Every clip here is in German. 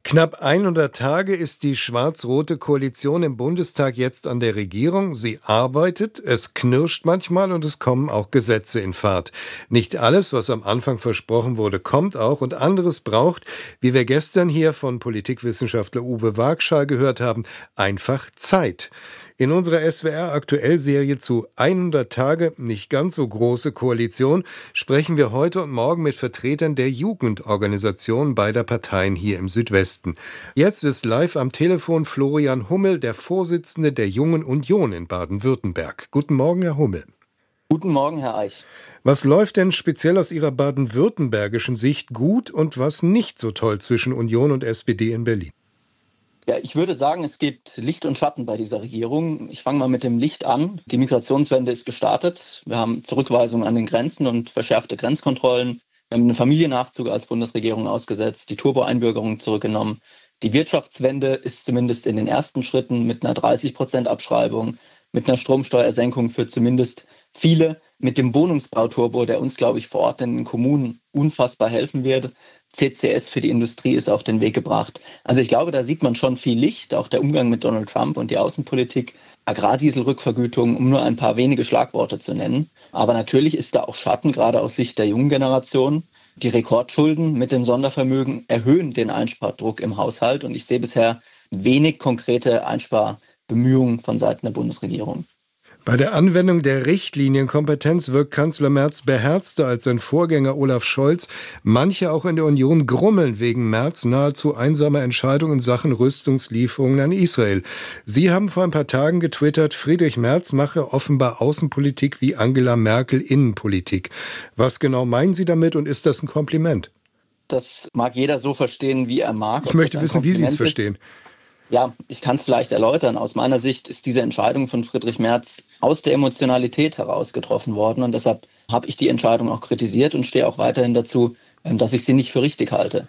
Knapp 100 Tage ist die schwarz-rote Koalition im Bundestag jetzt an der Regierung. Sie arbeitet, es knirscht manchmal und es kommen auch Gesetze in Fahrt. Nicht alles, was am Anfang versprochen wurde, kommt auch und anderes braucht, wie wir gestern hier von Politikwissenschaftler Uwe Wagschall gehört haben, einfach Zeit. In unserer SWR-Aktuell-Serie zu 100 Tage, nicht ganz so große Koalition, sprechen wir heute und morgen mit Vertretern der Jugendorganisation beider Parteien hier im Südwesten. Jetzt ist live am Telefon Florian Hummel, der Vorsitzende der Jungen Union in Baden-Württemberg. Guten Morgen, Herr Hummel. Guten Morgen, Herr Eich. Was läuft denn speziell aus Ihrer baden-württembergischen Sicht gut und was nicht so toll zwischen Union und SPD in Berlin? Ja, ich würde sagen, es gibt Licht und Schatten bei dieser Regierung. Ich fange mal mit dem Licht an. Die Migrationswende ist gestartet. Wir haben Zurückweisungen an den Grenzen und verschärfte Grenzkontrollen. Wir haben den Familiennachzug als Bundesregierung ausgesetzt, die Turbo-Einbürgerung zurückgenommen. Die Wirtschaftswende ist zumindest in den ersten Schritten mit einer 30% Abschreibung, mit einer Stromsteuersenkung für zumindest viele, mit dem Wohnungsbauturbo, der uns, glaube ich, vor Ort in den Kommunen unfassbar helfen wird. CCS für die Industrie ist auf den Weg gebracht. Also ich glaube, da sieht man schon viel Licht, auch der Umgang mit Donald Trump und die Außenpolitik, Agrardieselrückvergütung, um nur ein paar wenige Schlagworte zu nennen. Aber natürlich ist da auch Schatten, gerade aus Sicht der jungen Generation. Die Rekordschulden mit dem Sondervermögen erhöhen den Einspardruck im Haushalt und ich sehe bisher wenig konkrete Einsparbemühungen von Seiten der Bundesregierung. Bei der Anwendung der Richtlinienkompetenz wirkt Kanzler Merz beherzter als sein Vorgänger Olaf Scholz. Manche auch in der Union grummeln wegen Merz nahezu einsamer Entscheidungen in Sachen Rüstungslieferungen an Israel. Sie haben vor ein paar Tagen getwittert, Friedrich Merz mache offenbar Außenpolitik wie Angela Merkel Innenpolitik. Was genau meinen Sie damit und ist das ein Kompliment? Das mag jeder so verstehen, wie er mag. Ich möchte wissen, wie Sie es verstehen. Ja, ich kann es vielleicht erläutern. Aus meiner Sicht ist diese Entscheidung von Friedrich Merz aus der Emotionalität heraus getroffen worden. Und deshalb habe ich die Entscheidung auch kritisiert und stehe auch weiterhin dazu, dass ich sie nicht für richtig halte.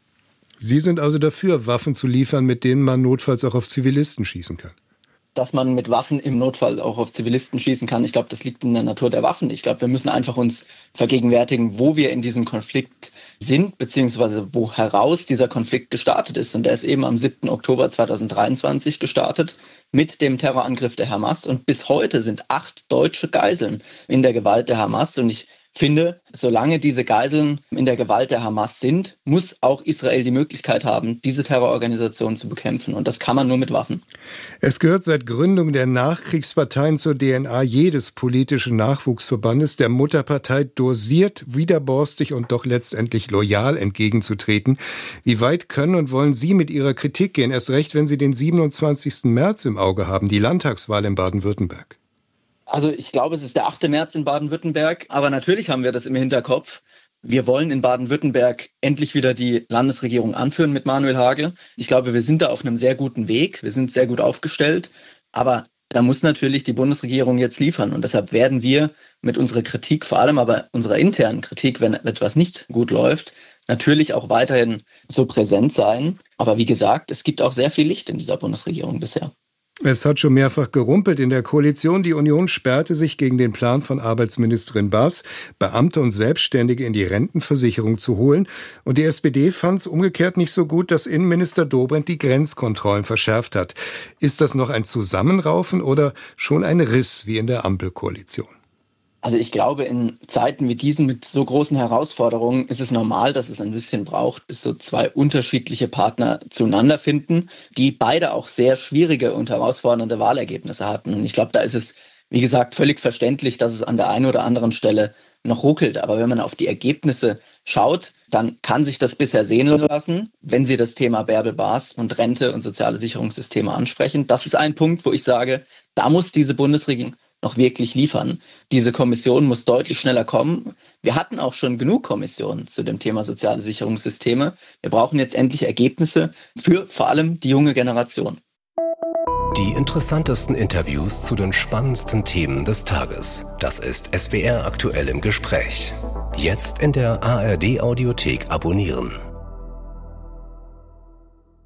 Sie sind also dafür, Waffen zu liefern, mit denen man notfalls auch auf Zivilisten schießen kann? Dass man mit Waffen im Notfall auch auf Zivilisten schießen kann, ich glaube, das liegt in der Natur der Waffen. Ich glaube, wir müssen einfach uns vergegenwärtigen, wo wir in diesem Konflikt sind, beziehungsweise wo heraus dieser Konflikt gestartet ist. Und der ist eben am 7. Oktober 2023 gestartet mit dem Terrorangriff der Hamas. Und bis heute sind 8 deutsche Geiseln in der Gewalt der Hamas. Und ich finde, solange diese Geiseln in der Gewalt der Hamas sind, muss auch Israel die Möglichkeit haben, diese Terrororganisation zu bekämpfen. Und das kann man nur mit Waffen. Es gehört seit Gründung der Nachkriegsparteien zur DNA jedes politischen Nachwuchsverbandes, der Mutterpartei dosiert, widerborstig und doch letztendlich loyal entgegenzutreten. Wie weit können und wollen Sie mit Ihrer Kritik gehen? Erst recht, wenn Sie den 27. März im Auge haben, die Landtagswahl in Baden-Württemberg. Also ich glaube, es ist der 8. März in Baden-Württemberg, aber natürlich haben wir das im Hinterkopf. Wir wollen in Baden-Württemberg endlich wieder die Landesregierung anführen mit Manuel Hagel. Ich glaube, wir sind da auf einem sehr guten Weg, wir sind sehr gut aufgestellt, aber da muss natürlich die Bundesregierung jetzt liefern und deshalb werden wir mit unserer Kritik, vor allem aber unserer internen Kritik, wenn etwas nicht gut läuft, natürlich auch weiterhin so präsent sein. Aber wie gesagt, es gibt auch sehr viel Licht in dieser Bundesregierung bisher. Es hat schon mehrfach gerumpelt in der Koalition. Die Union sperrte sich gegen den Plan von Arbeitsministerin Baas, Beamte und Selbstständige in die Rentenversicherung zu holen. Und die SPD fand es umgekehrt nicht so gut, dass Innenminister Dobrindt die Grenzkontrollen verschärft hat. Ist das noch ein Zusammenraufen oder schon ein Riss wie in der Ampelkoalition? Also ich glaube, in Zeiten wie diesen mit so großen Herausforderungen ist es normal, dass es ein bisschen braucht, bis so 2 unterschiedliche Partner zueinander finden, die beide auch sehr schwierige und herausfordernde Wahlergebnisse hatten. Und ich glaube, da ist es, wie gesagt, völlig verständlich, dass es an der einen oder anderen Stelle noch ruckelt. Aber wenn man auf die Ergebnisse schaut, dann kann sich das bisher sehen lassen, wenn Sie das Thema Bärbel Baas und Rente und soziale Sicherungssysteme ansprechen. Das ist ein Punkt, wo ich sage, da muss diese Bundesregierung noch wirklich liefern. Diese Kommission muss deutlich schneller kommen. Wir hatten auch schon genug Kommissionen zu dem Thema soziale Sicherungssysteme. Wir brauchen jetzt endlich Ergebnisse für vor allem die junge Generation. Die interessantesten Interviews zu den spannendsten Themen des Tages. Das ist SWR aktuell im Gespräch. Jetzt in der ARD-Audiothek abonnieren.